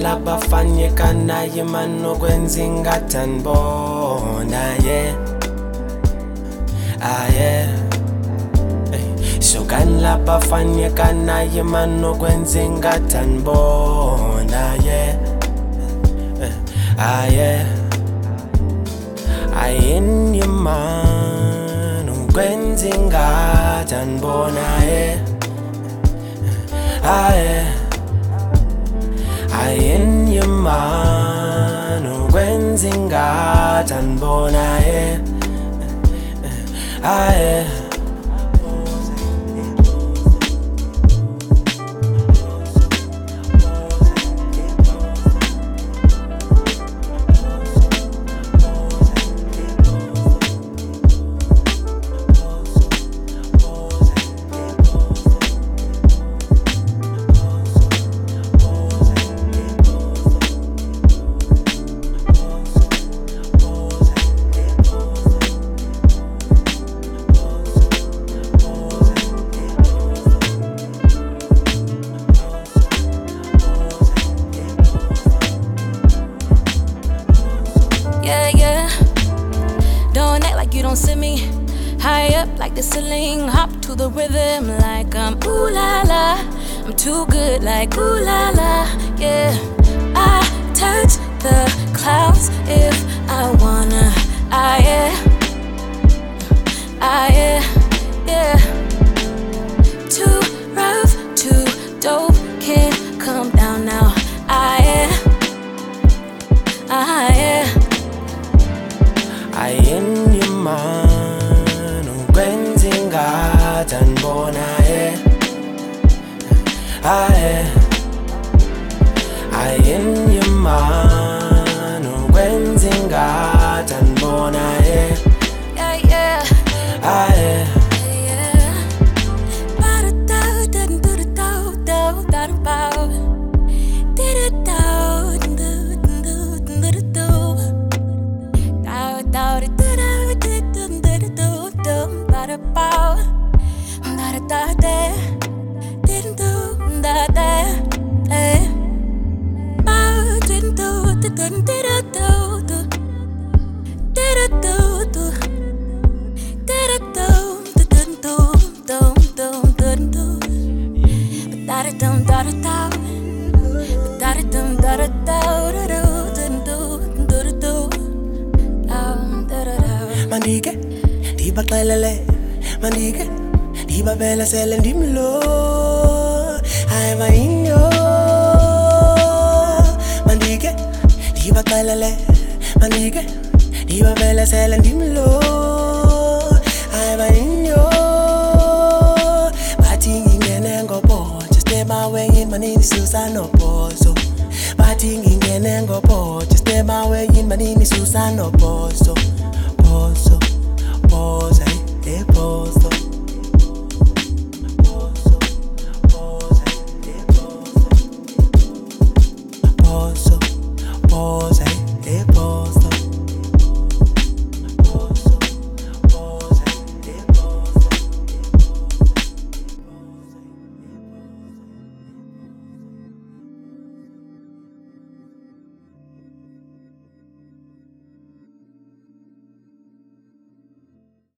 labafanye naye mano kwenza ingatanibona Shokan labafanye naye mano kwenza ingatanibona Ayeni mano kwenza ingatanibona Ayeni mano kwenza ingatanibona Yeah, don't act like you don't see me. High up like the ceiling, hop to the rhythm like I'm ooh la la. I'm too good like ooh la la. Yeah, I touch the clouds if I wanna. Yeah. Too rough, too dope, can't come down now. Ayeni mano kwenza ingatanibona Ayeni mano kwenza ingatanibona Mandike, diba kalele, mandike, diba bela selendimlo, ay mainyo. Mandike, diba kalele, mandike, diba bela selendimlo, ay mainyo. Batingi ngenengo po, just stay my way in manini susano pozo. Batingi ngenengo po, just stay my way in manini susano pozo.